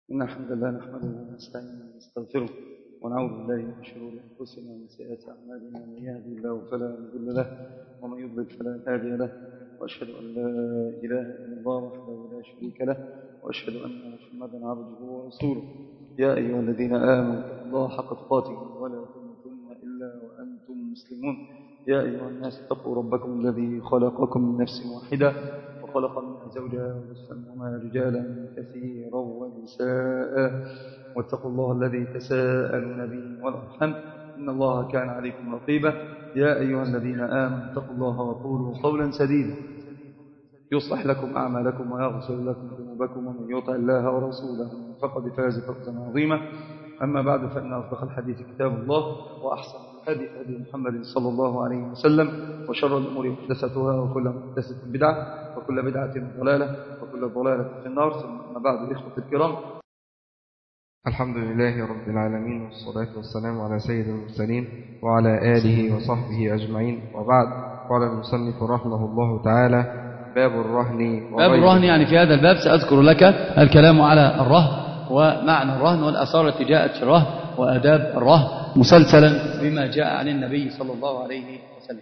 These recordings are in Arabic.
إن الحمد لله نحمده ونستعينه ونستغفره ونعوذ بالله من شرور أنفسنا ومن سيئات أعمالنا، من يهدي الله فلا مضل له ومن يضلل فلا هادي له، وأشهد أن لا إله إلا الله وحده لا شريك له، وأشهد أن محمدا عبده ورسوله. يا أيها الذين آمنوا اتقوا الله حق تقاته ولا تموتن إلا وأنتم مسلمون. يا أيها الناس اتقوا ربكم الذي خلقكم من نفس واحدة وخلق منها زوجها وبث منهما رجالا كثيرا ونساء، واتقوا الله الذي تساءلون به والأرحام إن الله كان عليكم رقيبا. يا أيها الذين آمنوا اتقوا الله وقولوا قولا سديدا يصلح لكم أعمالكم ويغفر لكم ذنوبكم، ومن يطع الله ورسوله فقد فاز فوزا عظيما. أما بعد، فإن أصدق الحديث كتاب الله، وأحسن الهدي هدي محمد صلى الله عليه وسلم، وشر الأمور محدثاتها، وكل محدثة بدعة، وكل بدعة ضلالة، وكل ضلالة في النار. ثم بعد، الإخوة الكرام، الحمد لله رب العالمين، والصلاة والسلام على سيد المرسلين وعلى آله وصحبه أجمعين، وبعد. قال المصنف رحمه الله تعالى: باب الرهن. يعني في هذا الباب سأذكر لك الكلام على الرهن ومعنى الرهن والآثار التي جاءت في الرهن وآداب الرهن، مسلسلا بما جاء عن النبي صلى الله عليه وسلم.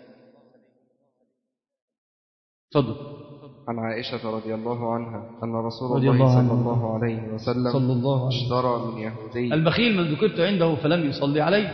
تفضل. عن عائشة رضي الله عنها أن رسول الله صلى الله عليه وسلم اشترى من يهودي. البخيل من ذكرت عنده فلم يصلي عليه.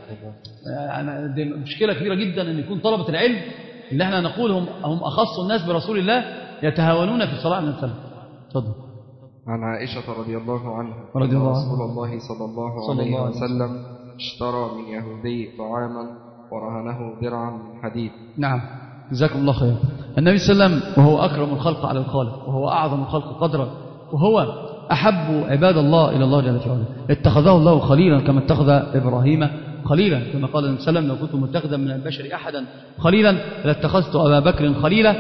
يعني دي مشكلة كبيرة جدا أن يكون طلبة العلم اللي احنا نقول هم أخص الناس برسول الله يتهاونون في الصلاة على النبي. تفضل. عن عائشة رضي الله عنها أن رسول الله صلى الله عليه وسلم اشترى من يهودي طعاما ورهنه درعا من حديد. نعم، جزاكم الله خير. النبي صلى الله عليه وسلم وهو أكرم الخلق على الخالق، وهو أعظم الخلق قدرا، وهو أحب عباد الله إلى الله جل وعلا، اتخذه الله خليلا كما اتخذ إبراهيم خليلا، كما قال النبي صلى الله عليه وسلم: لو كنت متخذا من البشر أحدا خليلا لاتخذت أبا بكر خليلا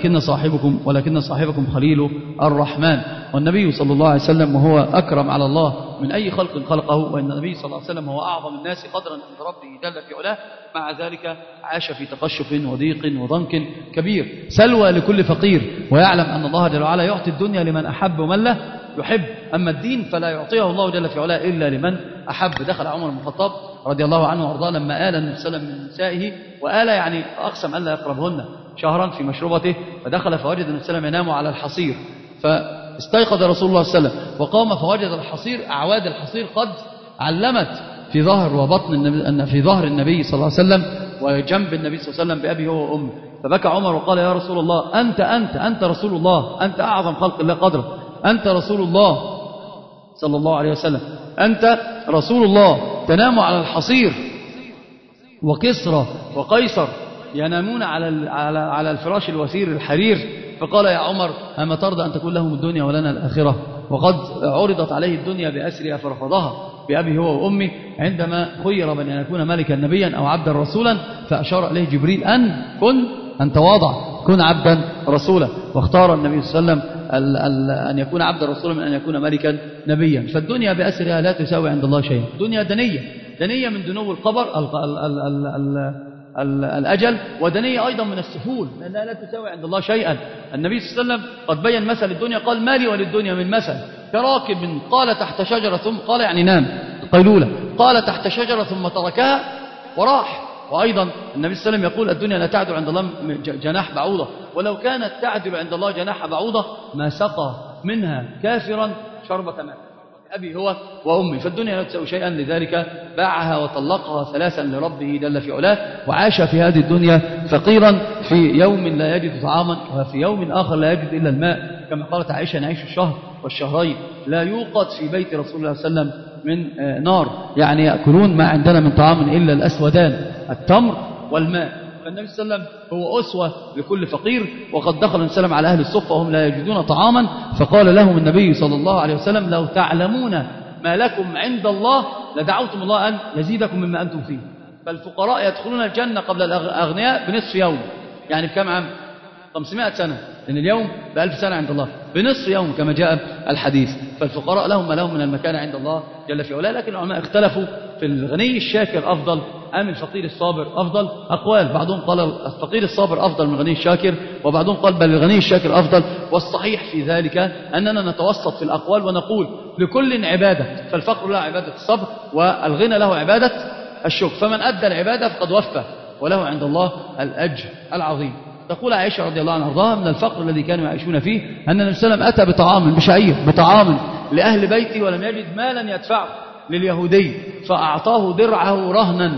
ولكن صاحبكم خليل الرحمن. والنبي صلى الله عليه وسلم وهو أكرم على الله من أي خلق خلقه، وأن النبي صلى الله عليه وسلم هو أعظم الناس قدرا عند ربه جل في علاه، مع ذلك عاش في تقشف وضيق وضنك كبير، سلوى لكل فقير، ويعلم أن الله جل وعلا يعطي الدنيا لمن أحب ومن لا يحب، أما الدين فلا يعطيه الله جل في علاه إلا لمن أحب. دخل عمر بن الخطاب رضي الله عنه وارضاه لما آل النبي صلى الله عليه وسلم من نسائه، وآل يعني أقسم ألا يقربهن شهرا في مشروبته، فدخل فوجد النبي صلى الله عليه وسلم ينام على الحصير، فاستيقظ رسول الله صلى الله عليه وسلم وقام فوجد الحصير، أعواد الحصير قد علمت في ظهر وبطن في ظهر النبي صلى الله عليه وسلم وجنب النبي صلى الله عليه وسلم بأبي هو وأمه. فبكى عمر وقال: يا رسول الله، أنت رسول الله، أنت أعظم خلق الله قدرا، أنت رسول الله صلى الله عليه وسلم، أنت رسول الله تنام على الحصير، وكسرى وقيصر ينامون على الفراش الوثير الحرير. فقال: يا عمر، أما ترضى أن تكون لهم الدنيا ولنا الآخرة؟ وقد عرضت عليه الدنيا بأسرها فرفضها بأبي هو وأمي، عندما خير بين أن يكون ملكا نبيا أو عبدا رسولا، فأشار إليه جبريل أن تواضع، كن عبدا رسولا، واختار النبي صلى الله عليه وسلم أن يكون عبدا رسولا من أن يكون ملكا نبيا. فالدنيا بأسرها لا تساوي عند الله شيئا، الدنيا دنية من دنو القبر الأجل، ودنية أيضا من السفول، لأنها لا تساوي عند الله شيئا. النبي صلى الله عليه وسلم قد بين مثل الدنيا، قال: ما لي وللدنيا من مثل كراكب قال تحت شجرة ثم قال يعني نام قيلولة، قال تحت شجرة ثم تركها وراح. وأيضا النبي صلى الله عليه وسلم يقول: الدنيا لا تعدل عند الله جناح بعوضة، ولو كانت تعدل عند الله جناح بعوضة ما سقى منها كافرا شربة ماء، أبي هو وأمي. فالدنيا لا تساوي شيئا، لذلك باعها وطلقها ثلاثا لربه جل في علاه، وعاش في هذه الدنيا فقيرا، في يوم لا يجد طعاما، وفي يوم آخر لا يجد إلا الماء، كما قالت عائشة: نعيش الشهر والشهرين لا يوقد في بيت رسول الله صلى الله عليه وسلم من نار، يعني يأكلون ما عندنا من طعام إلا الأسودان، التمر والماء. فالنبي صلى الله عليه وسلم هو أسوة لكل فقير. وقد دخل النبي صلى الله عليه وسلم على أهل الصفة وهم لا يجدون طعاما، فقال لهم النبي صلى الله عليه وسلم: لو تعلمون ما لكم عند الله لدعوتم الله أن يزيدكم مما أنتم فيه. فالفقراء يدخلون الجنة قبل الأغنياء بنصف يوم، يعني بكم عام؟ 500 سنة، لأن اليوم ب1000 سنة عند الله، بنصف يوم كما جاء الحديث. فالفقراء لهم ما لهم من المكان عند الله جل في علاه. لكن العلماء اختلفوا في الغني الشاكر أفضل أم الفقير الصابر أفضل؟ أقوال، بعضهم قال الفقير الصابر أفضل من الغني الشاكر، وبعضهم قال بل الغني الشاكر أفضل. والصحيح في ذلك أننا نتوسط في الأقوال ونقول لكل عبادة، فالفقر له عبادة الصبر والغنى له عبادة الشكر، فمن أدى العبادة فقد وفى وله عند الله الأجر العظيم. تقول عائشة رضي الله عنها وارضاها من الفقر الذي كانوا يعيشون فيه أن النبي صلى الله عليه وسلم أتى بطعام بشعير بطعام لأهل بيته ولم يجد مالا يدفعه لليهودي، فأعطاه درعه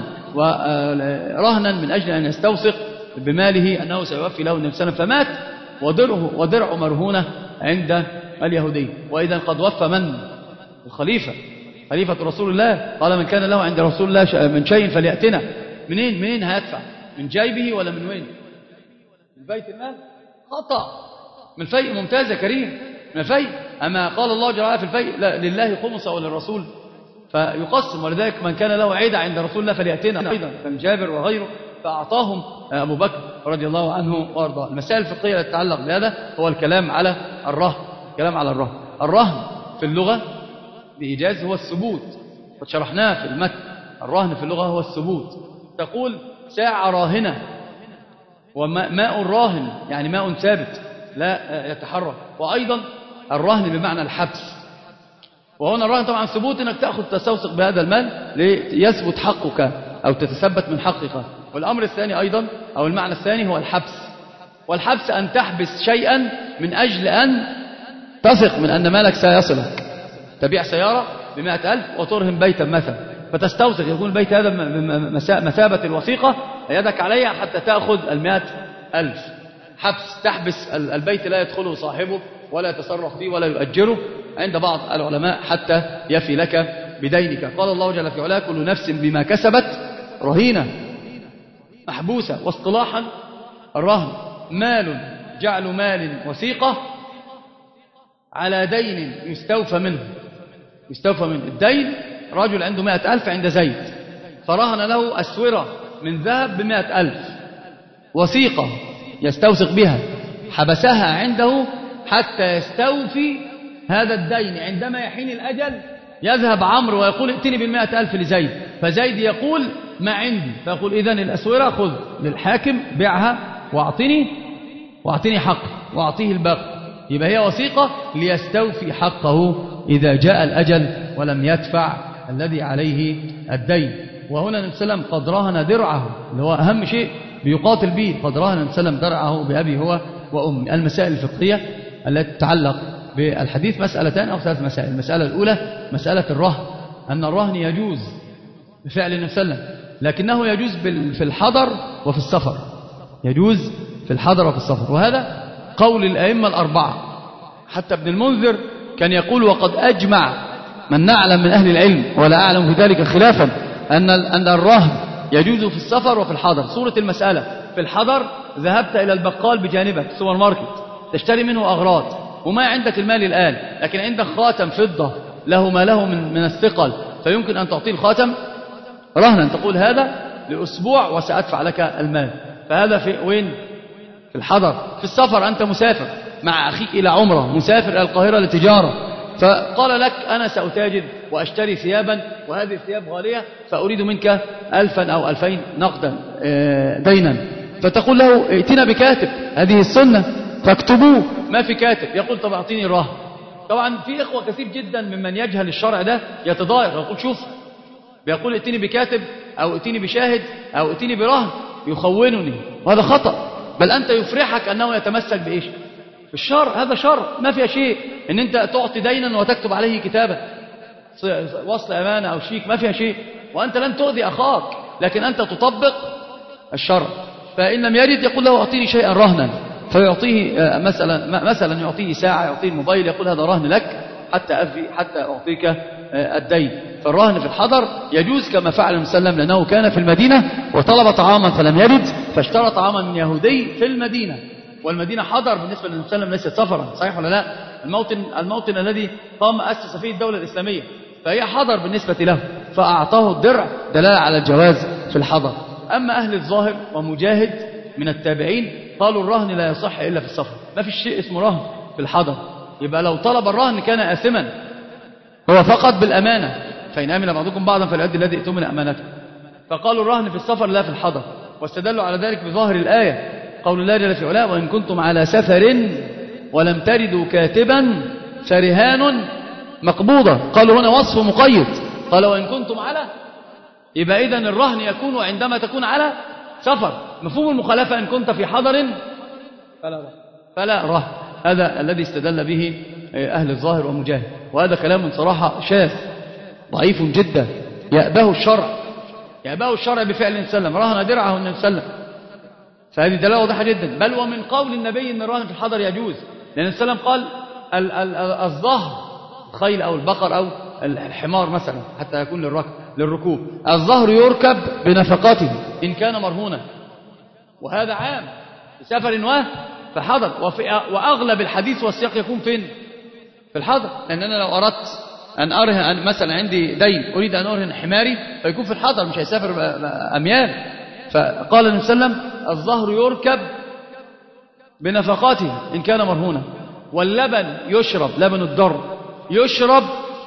رهنا من أجل أن يستوثق بماله أنه سيوفي له النبي صلى الله عليه وسلم، فمات ودرعه مرهونة عند اليهودي. وإذا قد وفى من؟ الخليفة، خليفة رسول الله، قال من كان له عند رسول الله من شيء فليأتنا. منين هيدفع؟ من جيبه ولا من وين؟ من بيت المال؟ خطأ. من الفيء. ممتاز يا كريم، من الفيء. أما قال الله جل وعلا في الفيء لله خمسه وللرسول فيقسم، ولذلك من كان له عيدة عند رسول الله فليأتنا أيضا، كان جابر وغيره، فأعطاهم أبو بكر رضي الله عنه وارضاه. المسائل الفقهية التي تتعلق بهذا هو الكلام على الرهن. الرهن في اللغة بإيجاز هو الثبوت، قد شرحناه في المتن. الرهن في اللغة هو الثبوت. تقول ساعة راهنة، وماء راهن يعني ماء ثابت لا يتحرك. وأيضا الرهن بمعنى الحبس، وهنا الرهن طبعا ثبوت انك تستوثق بهذا المال ليثبت حقك او تتثبت من حقك. والامر الثاني ايضا او المعنى الثاني هو الحبس، والحبس ان تحبس شيئا من اجل ان تثق من ان مالك سيصلك. تبيع سيارة ب100,000 وترهن بيتا مثلا، فتستوثق يكون البيت هذا مثابة الوثيقة يدك عليها حتى تأخذ 100,000. حبس، تحبس البيت لا يدخله صاحبه ولا يتصرف فيه ولا يؤجره عند بعض العلماء حتى يفي لك بدينك. قال الله جل في علاه كل نفس بما كسبت رهينة، محبوسة. واصطلاحا الرهن مال، جعل مال وثيقة على دين يستوفى منه. الدين رجل عنده 100,000 عند زيد، فرهن له أسورة من ذهب ب100,000، وثيقة يستوثق بها، حبسها عنده حتى يستوفي هذا الدين. عندما يحين الأجل يذهب عمرو ويقول ائتني ب100,000 لزيد، فزيد يقول ما عندي، فيقول إذن الأسورة خذ للحاكم بيعها واعطني حقه، واعطيه الباقي. يبقى هي وثيقة ليستوفي حقه إذا جاء الأجل ولم يدفع الذي عليه الدين. وهنا النبي صلى الله عليه وسلم قد رهن درعه، اللي هو أهم شيء بيقاتل به، قد رهن النبي صلى الله عليه وسلم درعه بأبي هو وأمي. المسائل الفقهية التي تتعلق بالحديث مسألتان أو 3 مسائل. المسألة الأولى مسألة الرهن، أن الرهن يجوز بفعل النبي صلى الله عليه وسلم، لكنه يجوز في الحضر وفي السفر. يجوز في الحضر وفي السفر، وهذا قول الأئمة الأربعة. حتى ابن المنذر كان يقول وقد أجمع من نعلم من أهل العلم ولا أعلم في ذلك خلافا أن الرهن يجوز في السفر وفي الحضر. صورة المسألة في الحضر ذهبت إلى البقال بجانبك سوبر ماركت تشتري منه أغراض وما عندك المال الآن، لكن عندك خاتم فضة له ما له من الثقل، فيمكن أن تعطيه الخاتم رهنا، تقول هذا لأسبوع وسأدفع لك المال. فهذا في وين؟ في الحضر. في السفر أنت مسافر مع أخيك إلى عمرة، مسافر إلى القاهرة لتجارة، فقال لك أنا سأتاجر وأشتري ثيابا وهذه الثياب غالية، فأريد منك 1000 أو 2000 نقدا دينا، فتقول له ائتنا بكاتب، هذه السنة، فاكتبوه. ما في كاتب، يقول طب أعطيني الرهن. طبعا في إخوة كثير جدا ممن يجهل الشرع ده يتضايق، يقول شوف بيقول ائتني بكاتب أو ائتني بشاهد أو ائتني برهن يخونني، وهذا خطأ. بل أنت يفرحك أنه يتمسك بإيش؟ بالشرع. هذا شرع ما فيها شيء ان انت تعطي دينا وتكتب عليه كتابة وصل امانة او شيك، ما فيها شيء، وانت لن تؤذي اخاك، لكن انت تطبق الشرع. فان لم يرد يقول له اعطيني شيئا رهنا، فيعطيه مثلا يعطيه ساعة، يعطيه الموبايل، يقول هذا رهن لك حتى اعطيك الدين. فالرهن في الحضر يجوز كما فعل النبي صلى الله عليه وسلم، لانه كان في المدينة وطلب طعاما فلم يرد فاشترى طعاما من يهودي في المدينة، والمدينة حضر بالنسبة للنبي صلى الله عليه وسلم، ليست سفرا، صحيح ولا لا؟ الموطن الذي قام أسس فيه الدولة الإسلامية، فهي حضر بالنسبة له، فأعطاه الدرع دلالة على الجواز في الحضر. أما أهل الظاهر ومجاهد من التابعين قالوا الرهن لا يصح إلا في السفر، ما في شيء اسمه رهن في الحضر. يبقى لو طلب الرهن كان آثما، هو فقط بالأمانة، فإن آمن بعضكم بعضا فليؤدي الذي ائتمن أمانته. فقالوا الرهن في السفر لا في الحضر، واستدلوا على ذلك بظاهر الآية قول الله جل في علاه وإن كنتم على سفر ولم تجدوا كاتبا فرهان مقبوضة. قالوا هنا وصف مقيد، قال وإن كنتم على، يبقى إذن الرهن يكون عندما تكون على سفر. مفهوم المخالفة إن كنت في حضر فلا رهن. هذا الذي استدل به أهل الظاهر ومجاهد، وهذا كلام صراحة شاذ ضعيف جدا، يأباه الشرع بفعل النبي صلى الله عليه وسلم، رهن درعه النبي صلى الله عليه وسلم، فهذه دلالة واضحة جدا. بل ومن قول النبي أن الرهن في الحضر يجوز، لأن النبي صلى الله عليه وسلم قال الظهر الخيل أو البقر أو الحمار مثلا حتى يكون للركوب، الظهر يركب بنفقاته إن كان مرهونا، وهذا عام في سفر فحضر. وأغلب الحديث والسياق يكون فين؟ في الحضر، لأن أنا لو أردت أن أرهن مثلا عندي دين أريد أن أرهن حماري فيكون في الحضر، مش هيسافر أميال. فقال النبي صلى الله عليه وسلم الظهر يركب بنفقاته إن كان مرهونا، واللبن يشرب، لبن الضر يشرب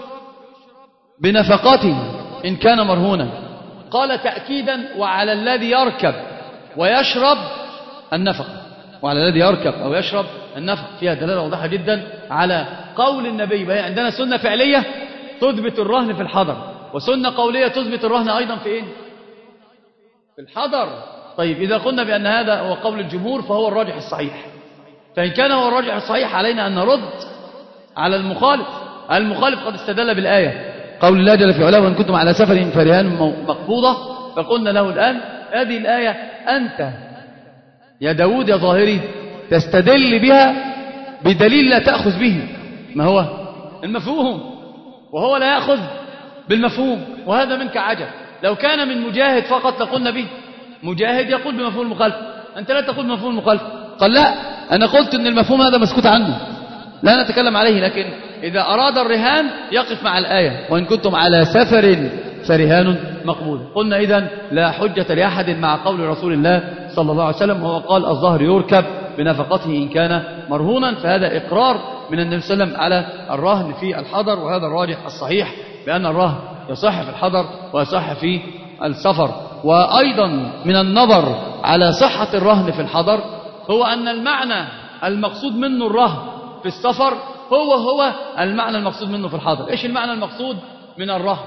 بنفقاته إن كان مرهونا. قال تأكيدا وعلى الذي يركب ويشرب النفقة، وعلى الذي يركب أو يشرب النفقة، فيها دلالة واضحة جدا على قول النبي. بقى عندنا سنة فعلية تثبت الرهن في الحضر، وسنة قولية تثبت الرهن أيضا في إيه؟ في الحضر. طيب إذا قلنا بأن هذا هو قول الجمهور فهو الراجح الصحيح، فإن كان هو الراجح الصحيح علينا أن نرد على المخالف. المخالف قد استدل بالآية قول الله جل في علاه وإن كنتم على سفر فرهان مقبوضة، فقلنا له الآن هذه الآية أنت يا داود يا ظاهري تستدل بها بدليل لا تأخذ به، ما هو المفهوم، وهو لا يأخذ بالمفهوم، وهذا منك عجب. لو كان من مجاهد فقط لقلنا به، مجاهد يقول بمفهوم المخالفة، أنت لا تقول بمفهوم المخالفة. قال لا، أنا قلت أن المفهوم هذا مسكوت عنه لا نتكلم عليه، لكن إذا أراد الرهان يقف مع الآية وإن كنتم على سفر فرهان مقبول. قلنا إذن لا حجة لأحد مع قول رسول الله صلى الله عليه وسلم، وهو قال الظهر يركب بنفقته إن كان مرهونا، فهذا إقرار من النبي صلى الله عليه وسلم على الرهن في الحضر، وهذا الراجح الصحيح بأن الرهن يصح في الحضر ويصح في السفر. وأيضا من النظر على صحة الرهن في الحضر هو أن المعنى المقصود منه الرهن في السفر هو المعنى المقصود منه في الحضر. إيش المعنى المقصود من الرهن؟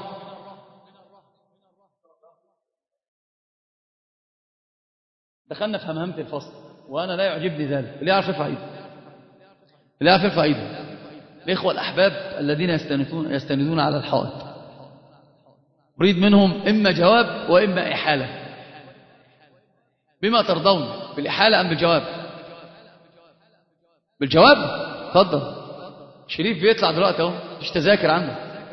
دخلنا في همهمة الفصل وأنا لا يعجبني ذلك، اللي يعرف يرفع ايده. الإخوة الأحباب الذين يستندون على الحائط أريد منهم إما جواب وإما إحالة، بما ترضون، بالإحالة أم بالجواب؟ بالجواب. اتفضل. شريف بيطلع دلوقتي اهو، مش تذاكر عنده.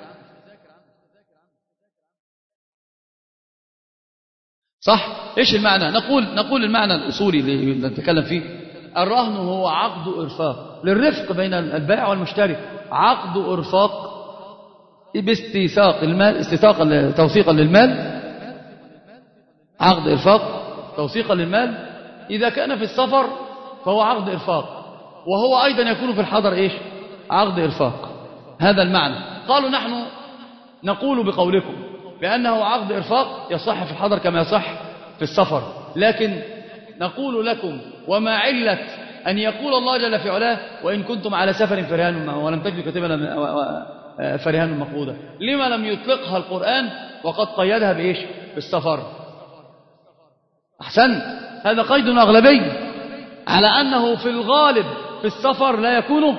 صح. ايش المعنى؟ نقول المعنى الأصولي اللي نتكلم فيه. الرهن هو عقد إرفاق للرفق بين البائع والمشتري، عقد إرفاق باستيثاق المال، توثيقا للمال، عقد إرفاق توثيقا للمال. إذا كان في السفر فهو عقد إرفاق، وهو أيضا يكون في الحضر إيش؟ عقد إرفاق. هذا المعنى. قالوا نحن نقول بقولكم بأنه عقد إرفاق يصح في الحضر كما يصح في السفر، لكن نقول لكم وما علة أن يقول الله جل في علاه وإن كنتم على سفر فرهان ولم تجدوا كاتبا فرهان مقبوضة، لما لم يطلقها القرآن وقد قيدها بإيش؟ بالسفر. أحسن، هذا قيد أغلبي على أنه في الغالب في السفر لا يكون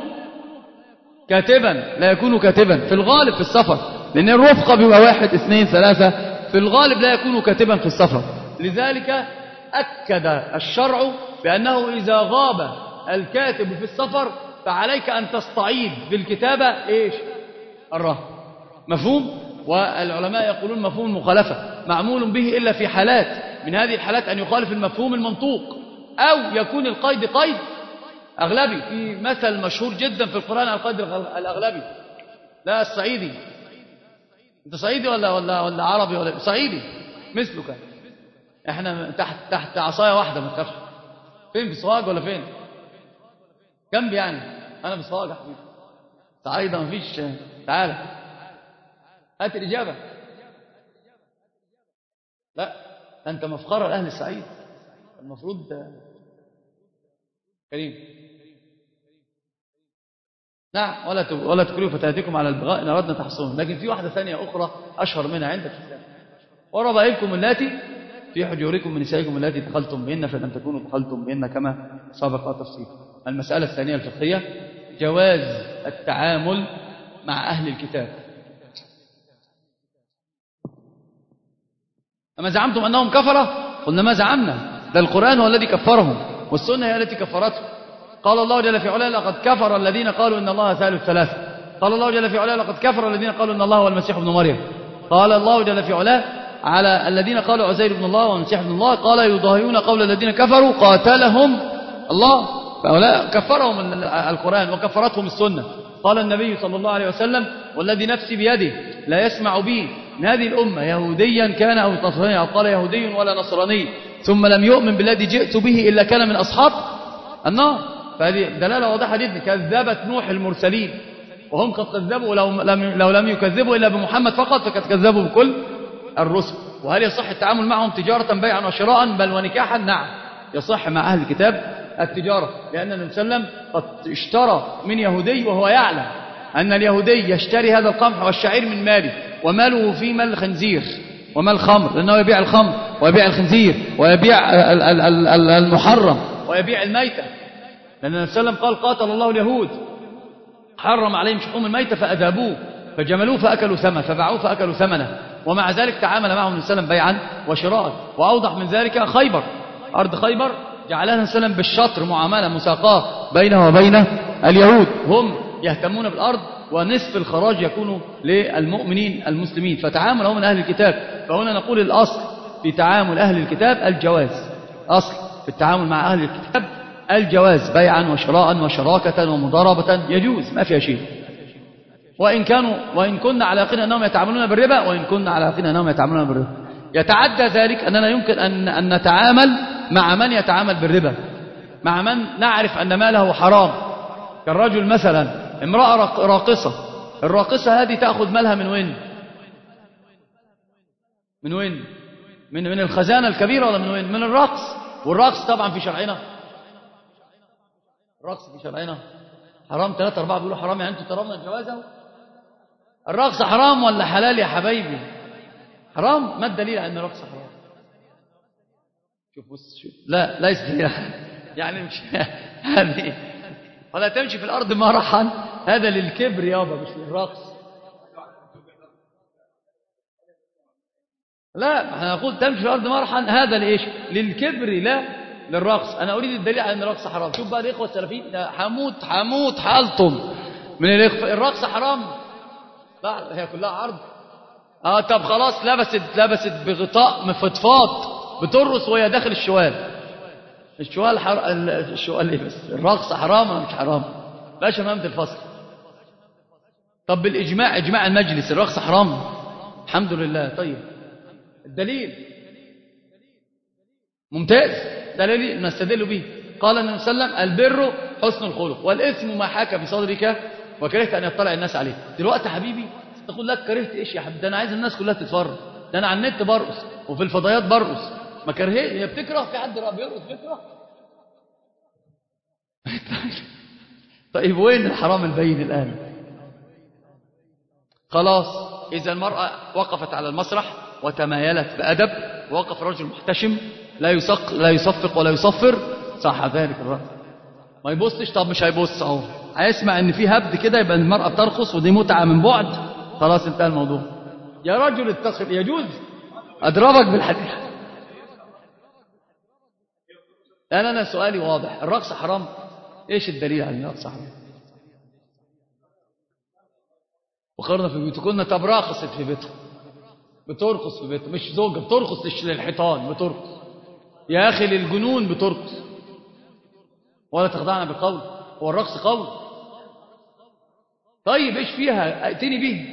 كاتبا في الغالب في السفر، لأن الرفقة بيبقى 1 2 3، في الغالب لا يكون كاتبا في السفر. لذلك أكد الشرع بأنه إذا غاب الكاتب في السفر فعليك أن تستعيد بالكتابة إيش؟ الرهن. مفهوم؟ والعلماء يقولون مفهوم المخالفة معمول به إلا في حالات، من هذه الحالات أن يخالف المفهوم المنطوق، أو يكون القيد قيد أغلبي. في مثل مشهور جدا في القرآن على القيد الأغلبي. لا الصعيدي، أنت صعيدي ولا عربي ولا صعيدي مثلك، احنا تحت عصاية واحدة ما تخافش. فين؟ في سواق ولا فين؟ جنبي يعني. أنا في سواق يا حبيبي. صعيدة ما فيش. تعالى هات الإجابة. لا، أنت مفخرة لأهل السعيد، المفروض كريم. نعم، ولا تكرهوا فتياتكم على البغاء إن أردنا تحصنهم. لكن في واحدة ثانية أخرى أشهر منها عندك في الإسلام: وربائبكم اللاتي في حجوركم من نسائكم اللاتي دخلتم بهن فلم تكونوا دخلتم بهن كما سبق تفصيل. المسألة الثانية الفقهية: جواز التعامل مع أهل الكتاب. أما زعمتم أنهم كفرة؟ قلنا ما زعمنا، ده القرآن هو الذي كفرهم والسنة هي التي كفرتهم. قال الله جل في علاه: لقد كفر الذين قالوا إن الله ثالث ثلاثة. قال الله جل في علاه: لقد كفر الذين قالوا إن الله هو المسيح ابن مريم. قال الله جل في علاه على الذين قالوا عزير ابن الله والمسيح ابن الله: قال يضاهئون قول الذين كفروا قاتلهم الله. فهؤلاء كفرهم القرآن وكفرتهم السنة. قال النبي صلى الله عليه وسلم: والذي نفسي بيده لا يسمع بي من هذه الأمة يهوديا كان أو نصرانيا، أو قال يهودي ولا نصراني ثم لم يؤمن بالذي جئت به إلا كان من أصحاب النار. فهذه دلالة واضحة جدا. كذبت نوح المرسلين وهم قد كذبوا، لو لم يكذبوا إلا بمحمد فقط فقد كذبوا بكل الرسل. وهل يصح التعامل معهم تجارة بيعا وشراء بل ونكاحا؟ نعم، يصح مع أهل الكتاب التجارة، لأن النبي صلى الله عليه وسلم قد اشترى من يهودي وهو يعلم أن اليهودي يشتري هذا القمح والشعير من ماله، وماله في مال الخنزير ومال الخمر، لأنه يبيع الخمر ويبيع الخنزير ويبيع المحرم ويبيع الميتة. لأن النبي صلى الله عليه وسلم قال: قاتل الله اليهود، حرم عليهم شحوم الميتة فأذابوه فجملوه فأكلوا ثمنه فباعوه فأكلوا ثمنه، ومع ذلك تعامل معهم النبي صلى الله عليه وسلم بيعا وشراء. وأوضح من ذلك خيبر، أرض خيبر جعلها النبي صلى الله عليه وسلم بالشطر معاملة مساقاه بينه وبين اليهود، هم يهتمون بالأرض ونصف الخراج يكون للمؤمنين المسلمين، فتعاملهم من أهل الكتاب. فهنا نقول الأصل في تعامل أهل الكتاب الجواز، أصل في التعامل مع أهل الكتاب الجواز، بيعا وشراء وشراكة ومضاربة يجوز، ما فيها شيء. وإن كنا على يقين أنهم يتعاملون بالربا، وإن كنا على يقين أنهم يتعاملون بالربا. يتعدى ذلك أننا يمكن أن نتعامل مع من يتعامل بالربا، مع من نعرف أن ماله حرام، كالرجل مثلا امرأة راقصة، الراقصة هذه تأخذ مالها من وين؟ من وين؟ من الخزانة الكبيرة ولا من وين؟ من الرقص. والرقص طبعا في شرعنا، الرقص في شرعنا حرام. 3 4 بيقولوا حرام، يعني انتوا ترون الجوازة. الرقص حرام ولا حلال يا حبايبي؟ حرام. ما الدليل على ان الرقص حرام؟ شوف بص، شوف، لا ليس يعني مش يعني ولا تمشي في الارض مرحا، هذا للكبر يابا مش للرقص. لا، احنا نقول تمشي في الارض مرحا هذا لايش؟ للكبر لا للرقص. انا اريد الدليل على ان الرقص حرام. شوف بقى الاخوه السلفيين، حموت حالطم من الرقص حرام. لا، هي كلها عرض. طب خلاص، لبست بغطاء مفضفاض بترقص وهي داخل الشوال. الشوال ايه بس؟ الرقص حرام ولا مش حرام؟ باش امامة الفصل. طب بالاجماع، اجماع المجلس، الرقص حرام؟ الحمد لله. طيب الدليل ممتاز، دليل نستدل به. قال النبي صلى الله عليه وسلم: البر حسن الخلق والإثم ما حاك في صدرك وكرهت أن يطلع الناس عليه. دلوقتي حبيبي تقول لك كرهت إيش يا حبيبي؟ ده أنا عايز الناس كلها تتفرج، ده أنا على النت برقص وفي الفضائيات برقص. ما كرهت، هي بتكره؟ في حد بيرقص بيكره؟ طيب وين الحرام البين الآن؟ خلاص، إذا المرأة وقفت على المسرح وتمايلت بأدب، وقف رجل محتشم لا يصفق ولا يصفر، صح ذلك الرأي. ما يبصش. طب مش هيبص اهو، هيسمع ان في هبد كده، يبقى المرأة بترقص ودي متعة من بعد، خلاص انتهى الموضوع. يا رجل اتخذ، يجوز اضربك بالحديد. انا سؤالي واضح، الرقص حرام؟ ايش الدليل على ان الرقص حرام؟ وقرنا في بيوتكن. طب راقصت في بيتها، بترقص في بيتها، مش زوجة بترقص للحيطان، بترقص يا أخي للجنون، بترقص. ولا تخضعنا بالقول، هو الرقص قول؟ طيب إيش فيها؟ ائتني به.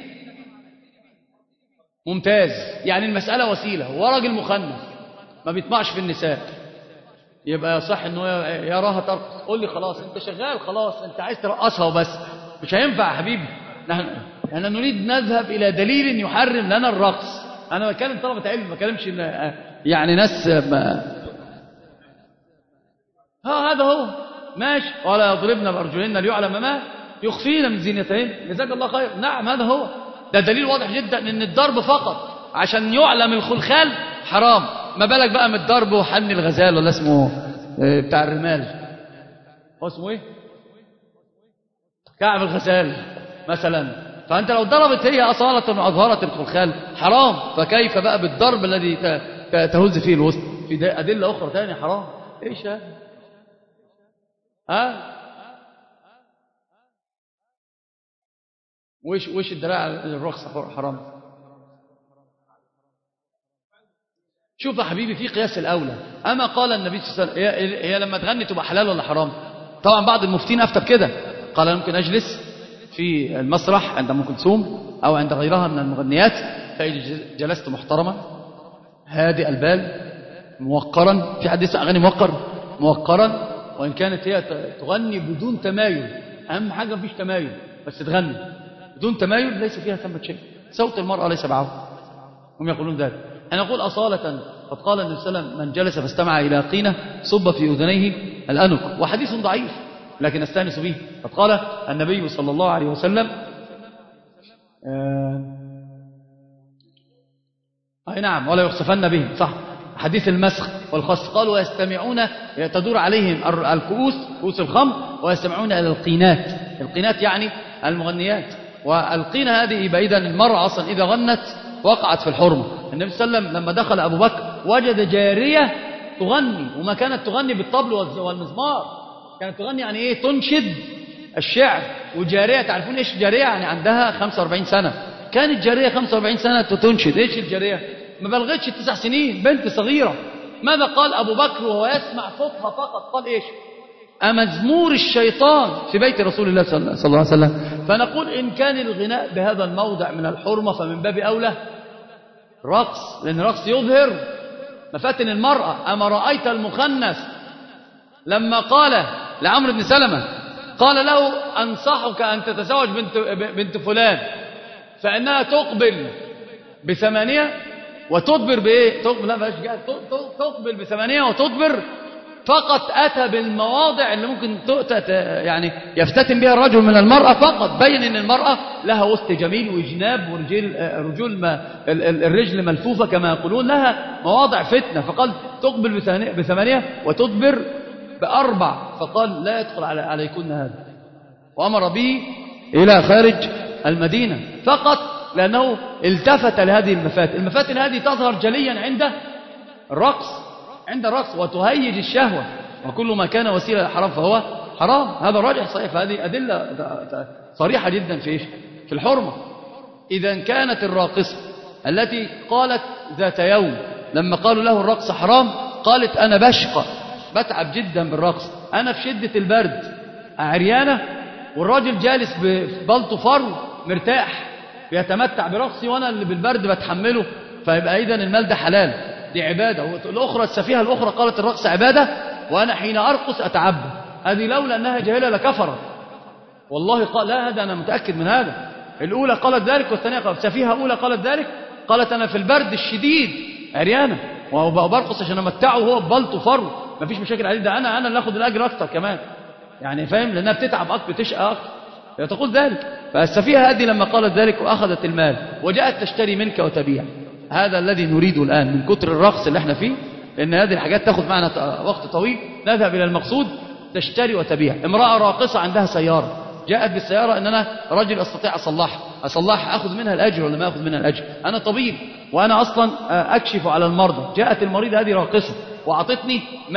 ممتاز، يعني المسألة وسيلة. هو راجل مخنث ما بيطمعش في النساء، يبقى صح إنه يراها ترقص. قول لي خلاص أنت شغال، خلاص أنت عايز ترقصها وبس، مش هينفع يا حبيبي. نحن نريد نذهب إلى دليل يحرم لنا الرقص. أنا بتكلم طلبة علم، ما بتكلمش يعني ناس هذا هو ماشي. ولا يضربن بأرجلهن ليعلم ما يخفين من زينتهن. جزاك الله خير. نعم هذا هو، ده دليل واضح جدا ان الضرب فقط عشان يعلم الخلخال حرام، ما بالك بقى من الضرب وحن الغزال ولا اسمه بتاع الرمال، هو اسمه ايه، كعب الغزال مثلا. فانت لو ضربت هي اصاله واظهرت الخلخال حرام، فكيف بقى بالضرب الذي تهز فيه الوسط؟ في ادله اخرى ثانيه حرام. ايش وش الدراع الرخصة حرام؟ شوف يا حبيبي في قياس الأولى. أما قال النبي صلى الله عليه وسلم هي لما تغني تبقى حلال ولا حرام؟ طبعا بعض المفتين أفتى بكده، قال ممكن أجلس في المسرح عند أم كلثوم أو عند غيرها من المغنيات، فإذا جلست محترما هادئ البال موقرا، في حد يسمع أغاني موقرا، وإن كانت هي تغني بدون تمايل، أهم حاجة مفيش تمايل، بس تغني بدون تمايل ليس فيها ثمة شيء. صوت المرأة ليس بعوره، هم يقولون ذلك. أنا أقول أصالة، قد قال النبي صلى الله عليه وسلم من جلس فاستمع إلى قينة صب في أذنيه الأنق، وحديث ضعيف لكن استانس به. قد قال النبي صلى الله عليه وسلم أي نعم ولا يخسفن بهم، صح، حديث المسخ والخص. قالوا ويستمعون تدور عليهم الكؤوس، كؤوس الخمر، ويستمعون إلى القينات. القينات يعني المغنيات. والقينة هذه يبقى إذن المرأة أصلا إذا غنت وقعت في الحرمة. النبي صلى الله عليه وسلم لما دخل أبو بكر وجد جارية تغني، وما كانت تغني بالطبل والمزمار، كانت تغني يعني إيه، تنشد الشعر. وجارية تعرفون إيش جارية؟ يعني عندها 45 سنة. كانت جارية 45 سنة تنشد. إيش الجارية؟ ما بلغتش 9 سنين، بنت صغيرة. ماذا قال أبو بكر وهو يسمع صوتها فقط؟ قال إيش؟ أمزمور الشيطان في بيت رسول الله صلى الله عليه وسلم. فنقول إن كان الغناء بهذا الموضع من الحرمة فمن باب أولى رقص، لأن الرقص يظهر مفاتن المرأة. أما رأيت المخنث لما قال لعمرو بن سلمة قال له أنصحك أن تتزوج بنت فلان فإنها تقبل ب8 وتدبر بإيه؟ تقبل ب8 وتدبر. فقط أتى بالمواضع اللي ممكن يعني يفتتن بها الرجل من المرأة، فقط بين أن المرأة لها وسط جميل وجناب ورجول الرجل ملفوفة كما يقولون، لها مواضع فتنة. فقال تقبل ب8 وتدبر ب4. فقال لا يدخل عليكن هذا، وأمر به إلى خارج المدينة فقط لأنه التفت لهذه المفاتن هذه تظهر جليا عند الرقص، وتهيج الشهوة، وكل ما كان وسيلة للحرام فهو حرام. هذا راجح صحيح، فهذه أدلة صريحة جدا في الحرمة. إذا كانت الراقصة التي قالت ذات يوم لما قالوا له الرقص حرام قالت أنا بشقى بتعب جدا بالرقص، أنا في شدة البرد عريانة والراجل جالس ببلطو فرو مرتاح بيتمتع برقصي وأنا اللي بالبرد بتحمله، فيبقى إذن المال ده حلال، دي عبادة. الأخرى السفيهة الأخرى قالت الرقص عبادة وأنا حين أرقص أتعبد. هذه لولا أنها جاهلة لكفرت والله. قال لا، هذا أنا متأكد من هذا. الأولى قالت ذلك والثانية قالت، سفيهة أولى قالت ذلك، قالت أنا في البرد الشديد عريانة وبرقص عشان أمتعه وهو ببلطو فرو، مفيش مشاكل عليه، ده أنا اللي أخذ الأجر أكتر كمان، يعني فاهم، لأنها بتتعب أكتر بتشقى أكتر، تقول ذلك. فالسفيهة هذه لما قالت ذلك وأخذت المال وجاءت تشتري منك وتبيع، هذا الذي نريده الآن من كتر الرقص اللي احنا فيه، لأن هذه الحاجات تأخذ معنا وقت طويل. نذهب إلى المقصود، تشتري وتبيع. امرأة راقصة عندها سيارة، جاءت بالسيارة ان انا رجل استطيع اصلحها، اخذ منها الاجر ولا ما اخذ منها الاجر؟ انا طبيب وانا اصلا اكشف على المرضى. جاءت المريضة هذه راقصة واعطتني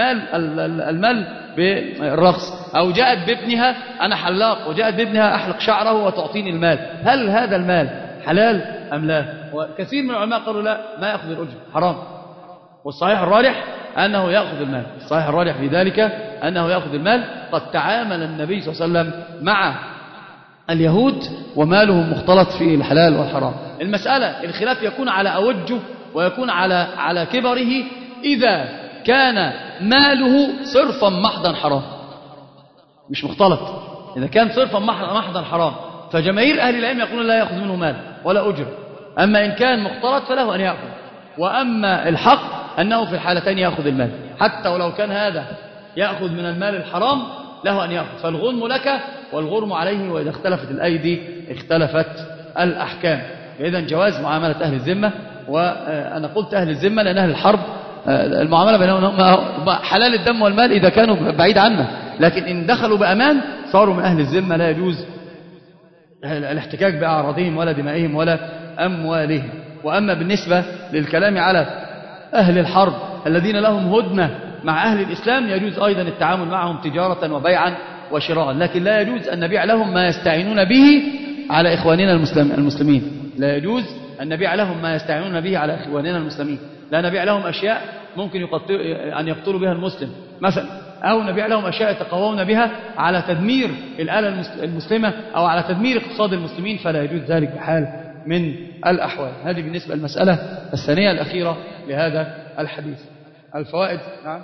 المال بالرقص، او جاءت بابنها، انا حلاق وجاءت بابنها احلق شعره وتعطيني المال. هل هذا المال حلال ام لا؟ وكثير من العلماء قالوا لا، ما ياخذ الاجر، حرام. والصحيح الراجح أنه يأخذ المال، الصحيح الراجح في ذلك أنه يأخذ المال. قد تعامل النبي صلى الله عليه وسلم مع اليهود ومالهم مختلط في الحلال والحرام. المسألة الخلاف يكون على أوجه ويكون على كبره إذا كان ماله صرفا محضا حرام، مش مختلط. إذا كان صرفا محضا حرام فجماهير أهل العلم يقولون لا يأخذ منه مال ولا أجر، أما إن كان مختلط فله أن يأخذ. وأما الحق أنه في الحالتين يأخذ المال، حتى ولو كان هذا يأخذ من المال الحرام له أن يأخذ. فالغنم لك والغرم عليه، وإذا اختلفت الأيدي اختلفت الأحكام. إذن جواز معاملة أهل الذمة. وأنا قلت أهل الذمة لأن أهل الحرب المعاملة بينهم حلال الدم والمال إذا كانوا بعيد عنه، لكن إن دخلوا بأمان صاروا من أهل الذمة، لا يجوز الاحتكاك بأعراضهم ولا دمائهم ولا أموالهم. وأما بالنسبة للكلام على أهل الحرب الذين لهم هدنة مع أهل الإسلام يجوز أيضا التعامل معهم تجارة وبيعا وشراء، لكن لا يجوز أن نبيع لهم ما يستعينون به على إخواننا المسلمين. لا يجوز أن نبيع لهم ما يستعينون به على إخواننا المسلمين. لا نبيع لهم أشياء ممكن أن يقتلوا بها المسلم مثلا، أو نبيع لهم أشياء يتقوون بها على تدمير الآلة المسلمة أو على تدمير اقتصاد المسلمين، فلا يجوز ذلك بحال من الأحوال. هذه بالنسبة للمسألة الثانية الأخيرة لهذا الحديث. الفوائد. نعم.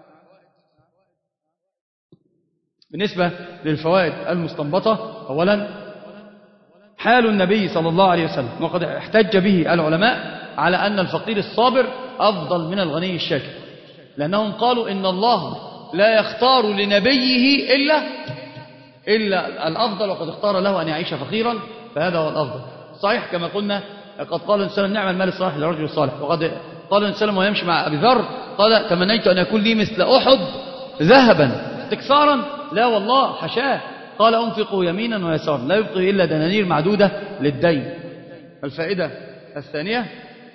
بالنسبة للفوائد المستنبطة، أولا حال النبي صلى الله عليه وسلم، وقد احتج به العلماء على أن الفقير الصابر أفضل من الغني الشاكر، لأنهم قالوا إن الله لا يختار لنبيه إلا الأفضل، وقد اختار له أن يعيش فقيرا، فهذا هو الأفضل. صحيح كما قلنا، قد قال الإنسان نعم المال الصالح للرجل الصالح، وقد قال الإنسان ويمشي مع أبي ذر قال تمنيت أن يكون لي مثل أحد ذهبا استكثارا، لا والله حشاه، قال أنفقه يمينا ويسارا لا يبقي إلا دنانير معدودة للدين. الفائدة الثانية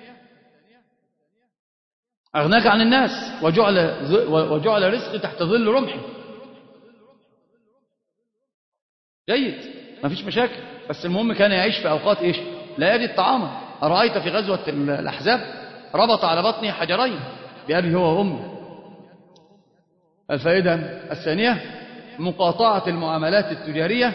أغناك عن الناس وجعل رزقي تحت ظل رمحي. جيد، ما فيش مشاكل، بس المهم كان يعيش في أوقات إيش؟ لا يجد طعاما. أرأيت في غزوة الأحزاب ربط على بطنه حجرين بأبي هو وأمي. الفائدة الثانية مقاطعة المعاملات التجارية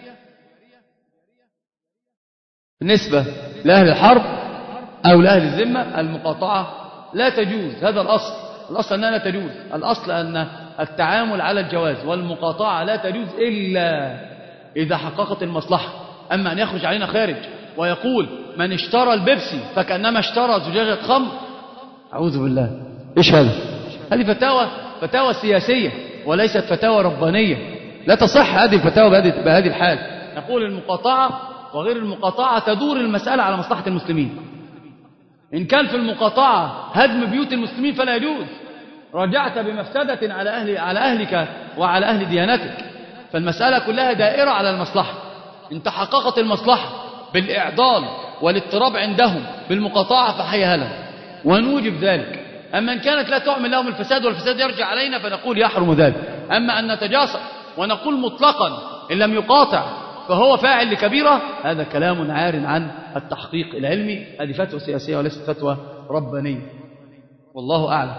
بالنسبة لأهل الحرب أو لأهل الذمة. المقاطعة لا تجوز، هذا الأصل أنها لا تجوز. الأصل أن التعامل على الجواز، والمقاطعة لا تجوز إلا إذا حققت المصلحة. أما أن يخرج علينا خارج ويقول من اشترى البيبسي فكأنما اشترى زجاجة خمر، أعوذ بالله، إيش هذا؟ هذه فتاوى سياسية وليست فتاوى ربانية، لا تصح هذه الفتاوى بهذه الحال. نقول المقاطعة وغير المقاطعة تدور المسألة على مصلحة المسلمين. إن كان في المقاطعة هدم بيوت المسلمين فلا يجوز، رجعت بمفسدة على أهلك وعلى أهل ديانتك. فالمسألة كلها دائرة على المصلحة. إن تحققت المصلحة بالإعضال والاضطراب عندهم بالمقاطعة فحي هلا ونوجب ذلك. أما إن كانت لا تعمل لهم الفساد والفساد يرجع علينا فنقول يحرم ذلك. أما أن نتجاسر ونقول مطلقا إن لم يقاطع فهو فاعل لكبيرة، هذا كلام عار عن التحقيق العلمي. هذه فتوى سياسية وليست فتوى ربانية، والله أعلم.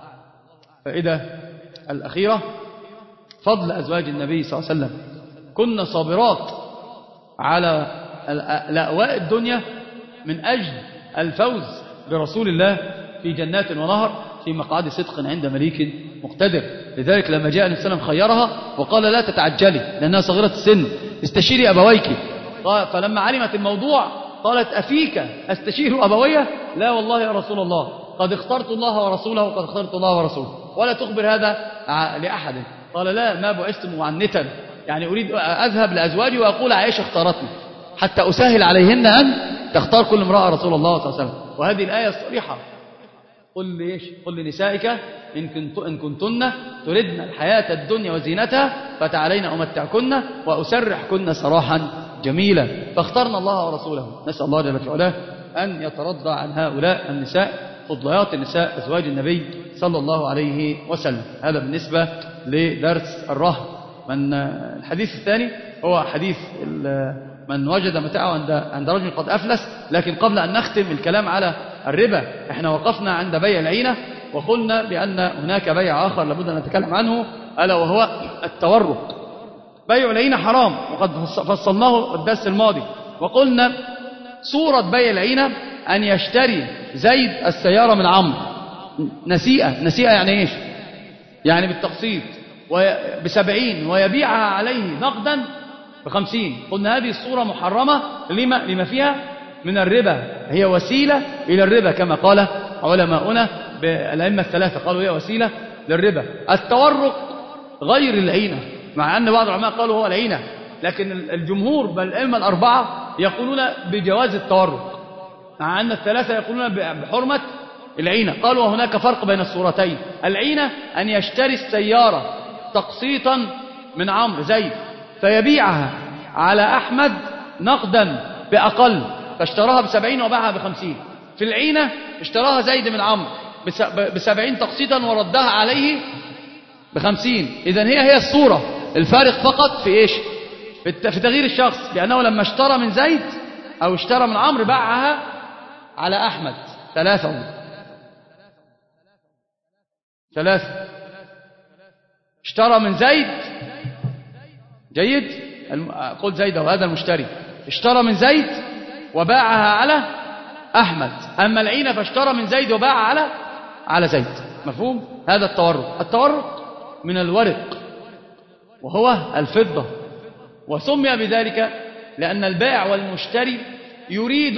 فائدة الأخيرة فضل أزواج النبي صلى الله عليه وسلم. كنا صابرات على لأواء الدنيا من أجل الفوز برسول الله في جنات ونهر في مقعد صدق عند مليك مقتدر. لذلك لما جاء النبي صلى الله عليه وسلم خيرها وقال لا تتعجلي لأنها صغيرة السن، استشيري أبويك. فلما علمت الموضوع قالت أفيك أستشير أبوية؟ لا والله يا رسول الله، قد اخترت الله ورسوله وقد اخترت الله ورسوله، ولا تخبر هذا لأحد. قال لا، ما بعثت معنتا، يعني أريد أذهب لأزواجي وأقول عائشة اختارتني حتى أسهل عليهن أن تختار كل امرأة رسول الله صلى الله عليه وسلم. وهذه الآية الصريحة قل لنسائك إن كنتن تردن الحياة الدنيا وزينتها فتعالين أمتعكن وأسرحكن سراحا جميلا. فاخترنا الله ورسوله. نسأل الله جل وعلا أن يترضى عن هؤلاء النساء فضليات النساء أزواج النبي صلى الله عليه وسلم. هذا بالنسبة لدرس الرهن. من الحديث الثاني هو حديث من وجد متاعه عند رجل قد أفلس. لكن قبل أن نختم الكلام على الربا، احنا وقفنا عند بيع العينة وقلنا بأن هناك بيع آخر لابد أن نتكلم عنه، ألا وهو التورق. بيع العينة حرام وقد فصلناه الدرس الماضي، وقلنا صورة بيع العينة أن يشتري زيد السيارة من عمرو نسيئة يعني إيش؟ يعني بالتقسيط ب70 ويبيعها عليه نقدا ب50. قلنا هذه الصورة محرمة لما فيها من الربا، هي وسيلة إلى الربا كما قال علماؤنا الأئمة الثلاثة، قالوا هي وسيلة للربا. التورق غير العينة، مع أن بعض العلماء قالوا هو العينة، لكن الجمهور بل الأئمة الأربعة يقولون بجواز التورق، مع أن الثلاثة يقولون بحرمة العينة. قالوا وهناك فرق بين الصورتين. العينة أن يشتري السيارة تقسيطا من عمرو زيد فيبيعها على أحمد نقدا بأقل، فاشتراها ب70 وباعها ب50. في العينة اشتراها زيد من عمرو ب70 تقسيطا وردها عليه ب50. إذن هي الصورة، الفارق فقط في إيش؟ في تغيير الشخص، لأنه لما اشترى من زيد أو اشترى من عمرو باعها على أحمد. ثلاثة اشترى من زيد، جيد، قلت زيد وهذا المشتري اشترى من زيد وباعها على أحمد. أما العينة فاشترى من زيد وباعها على زيد. مفهوم؟ هذا التورق. التورق من الورق وهو الفضة، وسمي بذلك لأن البائع والمشتري يريد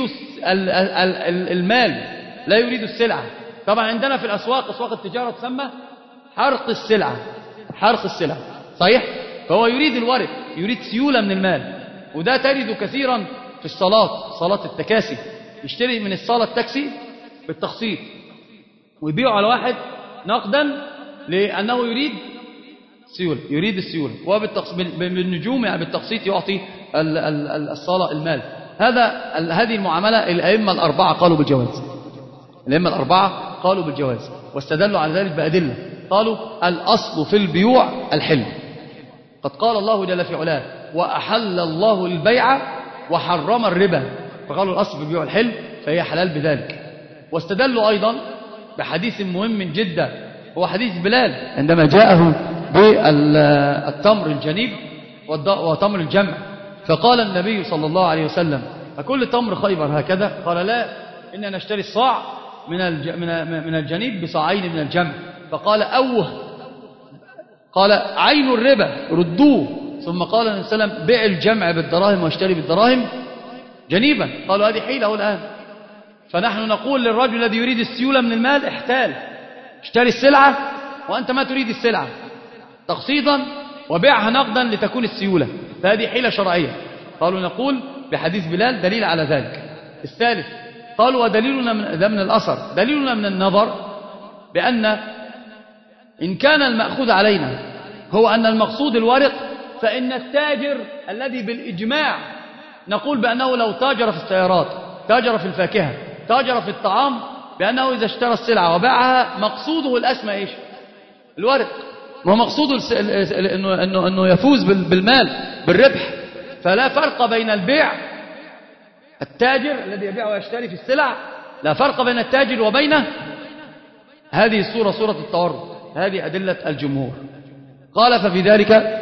المال لا يريد السلعة. طبعا عندنا في الأسواق، أسواق التجارة تسمى حرق السلعة، حرق السلعة، صحيح؟ فهو يريد الورق، يريد سيولة من المال. وده تجد كثيرا في صلاة التكاسي، يشتري من الصالة التاكسي بالتقسيط ويبيعه على واحد نقدا لأنه يريد سيولة، يريد السيولة، بالنجوم يعني بالتقسيط يعطي الصالة المال. هذه المعاملة الأئمة الأربعة قالوا بالجواز، الأئمة الأربعة قالوا بالجواز، واستدلوا على ذلك بأدلة. قالوا الأصل في البيوع الحل، قد قال الله جل في علاه وأحل الله البيع وحرم الربا، فقالوا الأصل في البيوع الحل فهي حلال بذلك. واستدلوا أيضا بحديث مهم جدا، هو حديث بلال عندما جاءه بالتمر الجنيب وتمر الجمع، فقال النبي صلى الله عليه وسلم أكل تمر خيبر هكذا؟ قال لا، إننا نشتري الصاع من الجنيب بصاعين من الجمع. فقال قال عين الربا ردوه. ثم قال النبي صلى الله عليه وسلم بيع الجمع بالدراهم واشتري بالدراهم جنيبا. قالوا هذه حيلة الآن. فنحن نقول للرجل الذي يريد السيولة من المال احتال، اشتري السلعة وأنت ما تريد السلعة تقسيطا وبيعها نقدا لتكون السيولة، فهذه حيلة شرعية. قالوا نقول بحديث بلال دليل على ذلك. الثالث قالوا ودليلنا من الأثر، دليلنا من النظر بأن إن كان المأخوذ علينا هو أن المقصود الورق، فإن التاجر الذي بالإجماع نقول بأنه لو تاجر في السيارات، تاجر في الفاكهة، تاجر في الطعام، بأنه إذا اشترى السلعة وباعها مقصوده الأسمى إيش؟ الورق. ما هو مقصوده إنه يفوز بالمال بالربح. فلا فرق بين البيع، التاجر الذي يبيع ويشتري في السلع، لا فرق بين التاجر وبينه. هذه الصورة صورة التورق، هذه أدلة الجمهور. قال ففي ذلك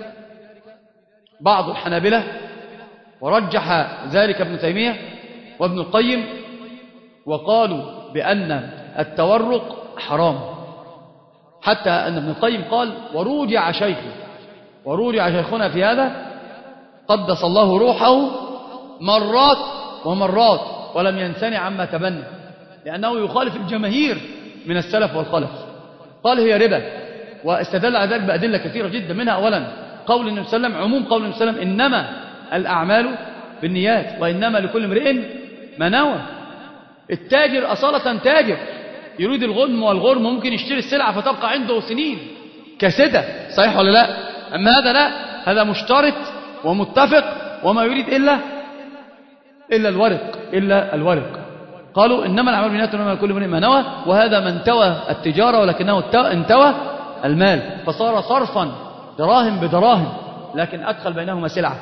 بعض الحنابلة، ورجح ذلك ابن تيمية وابن القيم، وقالوا بأن التورق حرام، حتى أن ابن القيم قال وروجع شيخنا في هذا قدس الله روحه مرات ومرات ولم ينسني عما تبنى، لأنه يخالف الجماهير من السلف والخلف. قال هي ربا، واستدل على ذلك بأدلة كثيرة جدا، منها أولا قول النبي صلى الله عليه وسلم، عموم قول النبي صلى الله عليه وسلم إنما الأعمال بالنيات وإنما لكل امرئ ما نوى. التاجر أصالة تاجر يريد الغنم والغرم، ممكن يشتري السلعة فتبقى عنده سنين كسدة، صحيح ولا لا؟ أما هذا لا، هذا مشترط ومتفق وما يريد إلا الورق. قالوا إنما الأعمال بالنيات وإنما لكل امرئ ما نوى، وهذا من توى التجارة ولكنه انتوى المال، فصار صرفا دراهم بدراهم، لكن أدخل بينهما سلعة.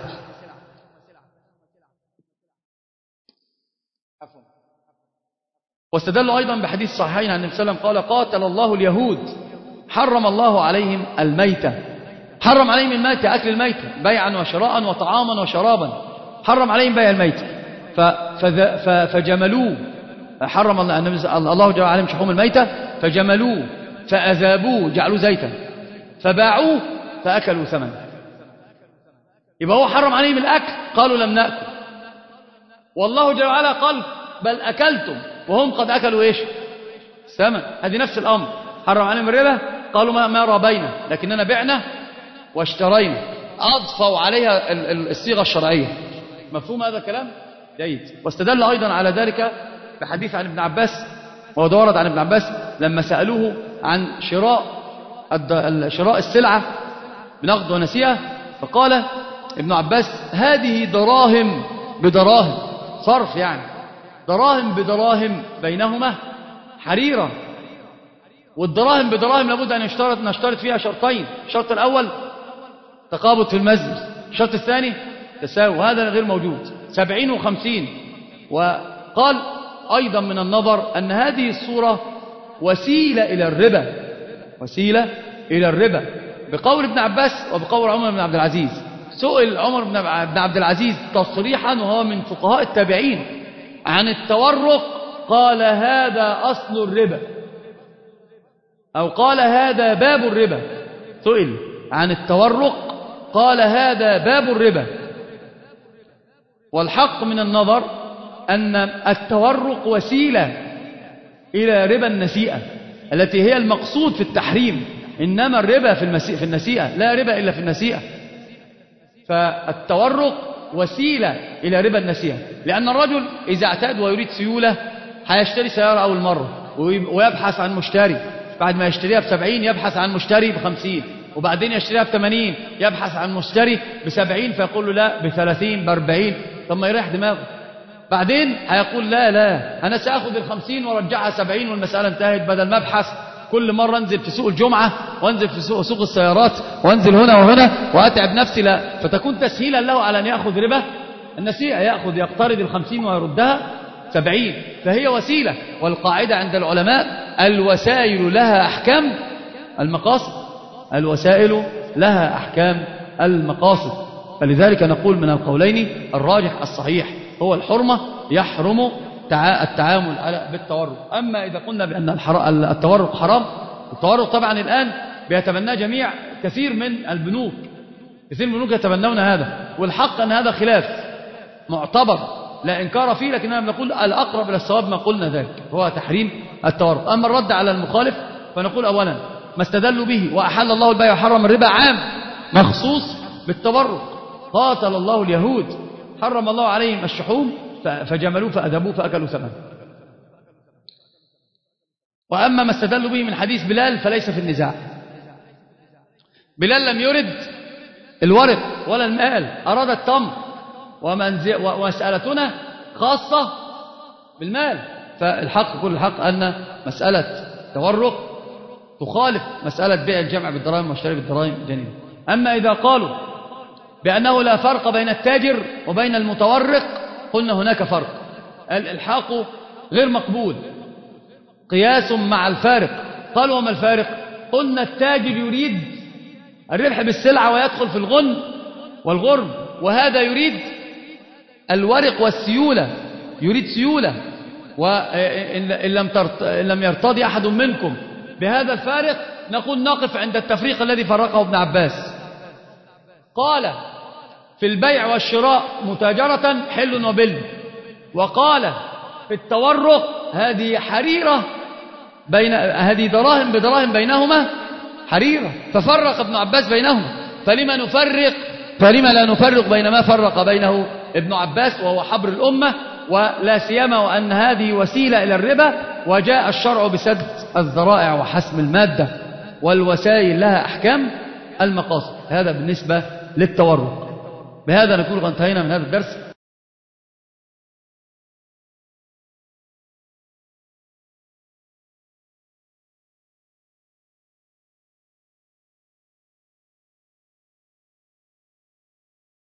واستدلوا أيضا بحديث صحيحين عن النبي صلى الله عليه وسلم قال قاتل الله اليهود حرم الله عليهم الميتة، حرم عليهم الميتة، أكل الميتة بيعا وشراء وطعاما وشرابا، حرم عليهم بيع الميتة فجملوه، حرم الله جل عليهم شحوم الميتة فجملوه فأذابوه جعلوه زيتا فباعوه فأكلوا ثمنه. يبقى هو حرم عليهم الأكل، قالوا لم نأكل، والله جل وعلا قال بل أكلتم وهم قد أكلوا إيش؟ الثمن. هذه نفس الأمر، حرم عليهم الربا، قالوا ما ربينا لكننا بعنا واشترينا، أضفوا عليها الصيغة الشرعية. مفهوم هذا الكلام؟ جيد. واستدل أيضا على ذلك بحديث عن ابن عباس، وهو ورد عن ابن عباس لما سألوه عن شراء السلعة بنقد ونسيئة، فقال ابن عباس هذه دراهم بدراهم، صرف يعني، دراهم بدراهم بينهما حريرة. والدراهم بدراهم لابد أن نشترط فيها شرطين: الشرط الأول تقابض في المجلس، الشرط الثاني تساوي، هذا غير موجود، 70 و50. وقال أيضا من النظر أن هذه الصورة وسيلة إلى الربا، وسيلة إلى الربا، بقول ابن عباس وبقول عمر بن عبد العزيز. سئل عمر بن عبد العزيز تصريحا وهو من فقهاء التابعين عن التورق، قال هذا أصل الربا، أو قال هذا باب الربا. سئل عن التورق قال هذا باب الربا. والحق من النظر أن التورق وسيلة إلى ربا النسيئة التي هي المقصود في التحريم، إنما الربا في النسيئة، لا ربا إلا في النسيئة. فالتورق وسيلة إلى ربا النسيئة، لأن الرجل إذا اعتاد ويريد سيولة هيشتري سيارة أول مرة ويبحث عن مشتري، بعد ما يشتريها ب70 يبحث عن مشتري ب50، وبعدين يشتريها ب80 يبحث عن مشتري ب70، فيقول له لا ب30 ب40، طب ما يريح دماغه. بعدين هيقول لا أنا سأخذ ال50 وارجعها 70 والمسألة انتهت، بدل ما ابحث كل مرة انزل في سوق الجمعة وانزل في سوق السيارات وانزل هنا وهنا وأتعب نفسي، لا، فتكون تسهيلا له على أن يأخذ ربا النسيئة، يقترض ال50 ويردها 70. فهي وسيلة، والقاعدة عند العلماء الوسائل لها أحكام المقاصد، الوسائل لها أحكام المقاصد. فلذلك نقول من القولين الراجح الصحيح هو الحرمة، يحرم التعامل بالتورق. أما إذا قلنا بأن التورق حرام، التورق طبعا الآن بيتبناه كثير من البنوك، كثير من البنوك يتبنون هذا، والحق أن هذا خلاف معتبر لا إنكار فيه، لكننا نقول الأقرب إلى الصواب ما قلنا ذلك هو تحريم التورق. أما الرد على المخالف فنقول أولا ما استدلوا به وأحل الله البيع وحرم الربا عام مخصوص بالتورق. قاتل الله اليهود، حرم الله عليهم الشحوم فجملوه فأذبوه فأكلوا ثمنه. وأما ما استدلوا به من حديث بلال فليس في النزاع. بلال لم يرد الورق ولا المال، أراد التمر، ومسألتنا خاصة بالمال. فالحق كل الحق أن مسألة تورق تخالف مسألة بيع الجمع بالدراهم والشراء بالدراهم جنين. أما إذا قالوا بأنه لا فرق بين التاجر وبين المتورق، قلنا هناك فرق، الإلحاق غير مقبول، قياس مع الفارق. قالوا وما الفارق؟ قلنا التاجر يريد الربح بالسلعة ويدخل في الغن والغرم، وهذا يريد الورق والسيولة، يريد سيولة. وإن لم يرتضي أحد منكم بهذا الفارق نقول نقف عند التفريق الذي فرقه ابن عباس. قال في البيع والشراء متاجرة حل وبل، وقال في التورق هذه حريرة هذه دراهم بدراهم بينهما حريرة، ففرق ابن عباس بينهما. فلما لا نفرق بين ما فرق بينه ابن عباس وهو حبر الأمة، ولا سيما وأن هذه وسيلة إلى الربا، وجاء الشرع بسد الذرائع وحسم المادة، والوسائل لها أحكام المقاصد. هذا بالنسبة للتورق. بهذا نكون قد انتهينا من هذا الدرس،